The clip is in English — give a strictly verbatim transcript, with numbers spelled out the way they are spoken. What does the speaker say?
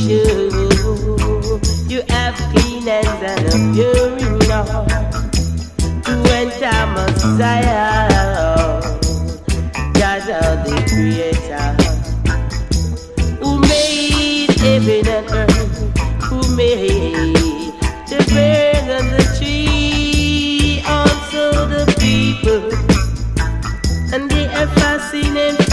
sure you have clean hands and a pure heart to enter Messiah, God the Creator, who made heaven and earth, who made the bird and the tree, also the people, and they have fascinated.